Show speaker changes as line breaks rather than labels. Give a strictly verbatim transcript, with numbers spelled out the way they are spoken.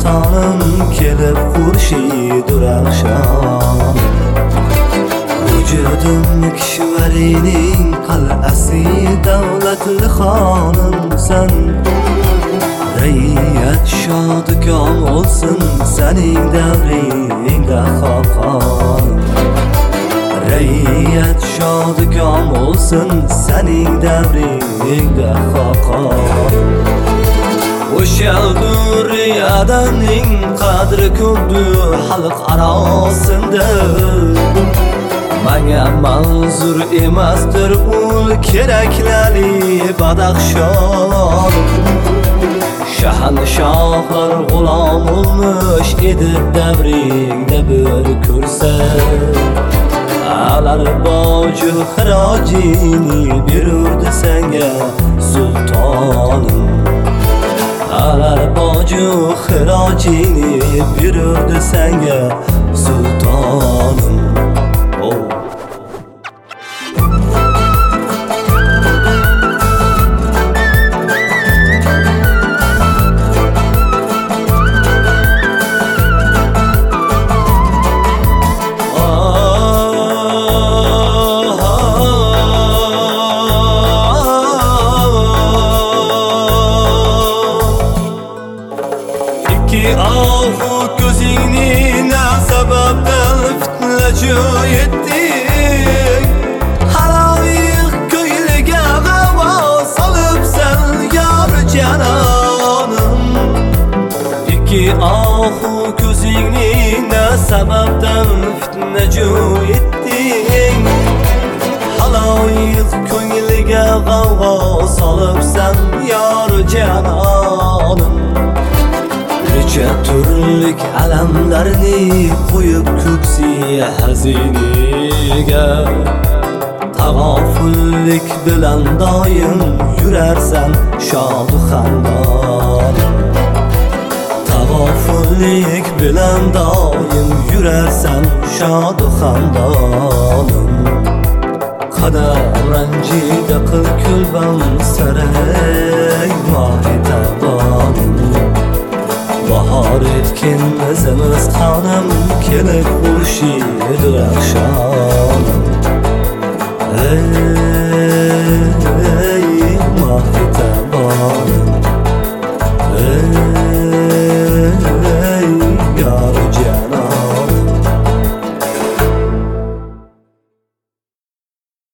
sultanım kelib xurşidur akşam. Vücudum kishvarining qal'asi davlatli xonimsan. Rayiyat shodikon olsun sening davringda xoqon. Rayiyat shodikon olsun sening davringda xoqon. O'shaldur riyadanning qadri ko'pdir xalq arosida. Menga manzur emasdir ul keraklari Badaxshon. Shahanshohlar g'ulom olmuş edi davringda bir ko'rsa. Alar boju xirojini berurdi senga sultonim. Alar boju xirojini berurdi senga sultonim. Oh. Ahu ko'zingni na sababdan fitnachi yetding. Haloyiq ko'ngliga g'avo solibsan yor janonim. Ikki ahu ko'zingni na sababdan fitnachi yetding. Haloyiq ko'ngliga g'avo solibsan yor janonim. Necha turlik alamlarni qo'yib ko'ksi haziniga. Tag'ofullik bilan doim yurarsan shodu xandon. Tag'ofullik bilan doim yurarsan shodu xandonim. Qadam ranjida qil kulbam saray mohitabonim. Bahar etkin izimiz xonim kelib xurşidur akşam. Ey